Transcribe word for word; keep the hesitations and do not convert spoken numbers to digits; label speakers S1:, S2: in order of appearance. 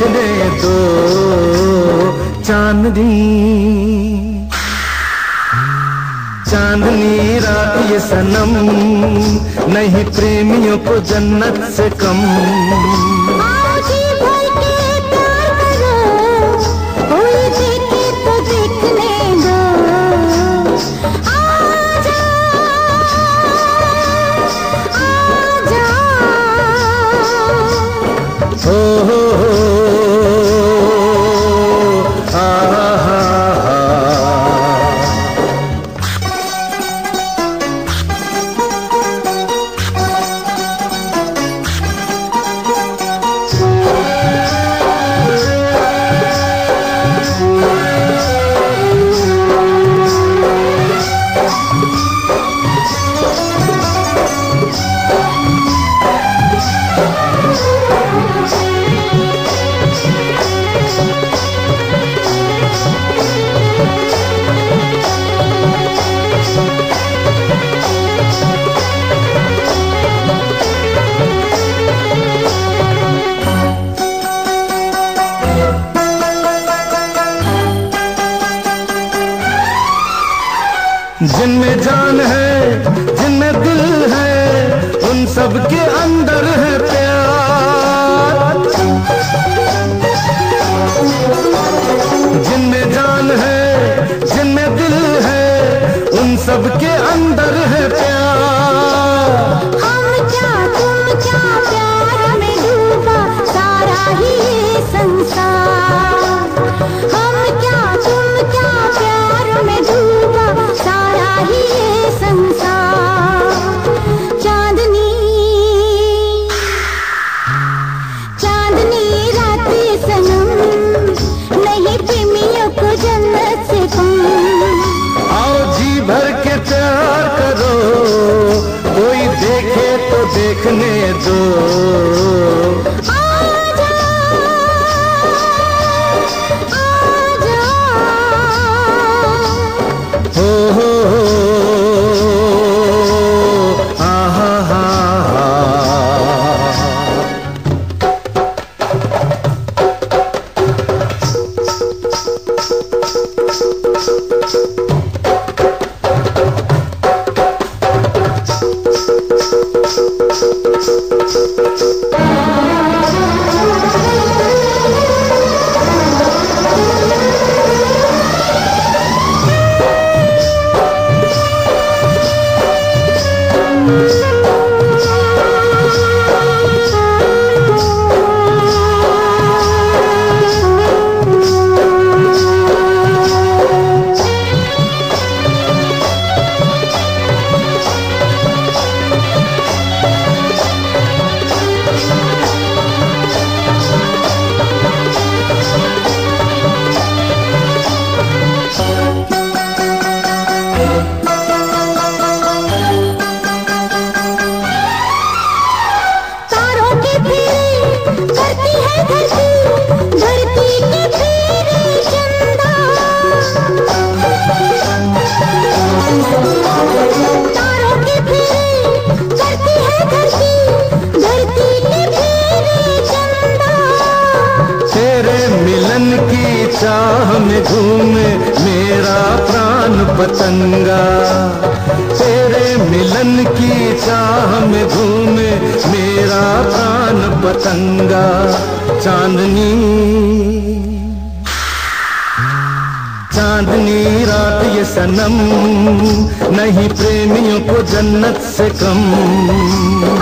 S1: देखने दो चांदनी, चांदनी रात ये सनम, नहीं प्रेमियों को जन्नत से कम। जिनमें जान है, जिनमें दिल है, उन सब के अंदर है प्यार। जिनमें जान है, जिनमें दिल है, उन सब के अंदर है प्यार।
S2: हम क्या तुम क्या प्यार में डूबा सारा ही संसार। हम क्या तुम क्या प्यार में डूबा सारा ही संसार। चांदनी चांदनी रात ये सनम, नहीं प्रेमियों को जन्नत से कम।
S1: आओ जी भर के प्यार करो, कोई देखे तो देखने दो।
S2: आजा आजा
S1: हो हो हो आहा हा हा। चाह में घूमे मेरा प्राण पतंगा, तेरे मिलन की चाह में घूमे मेरा प्राण पतंगा। चांदनी चांदनी रात ये सनम, नहीं प्रेमियों को जन्नत से कम।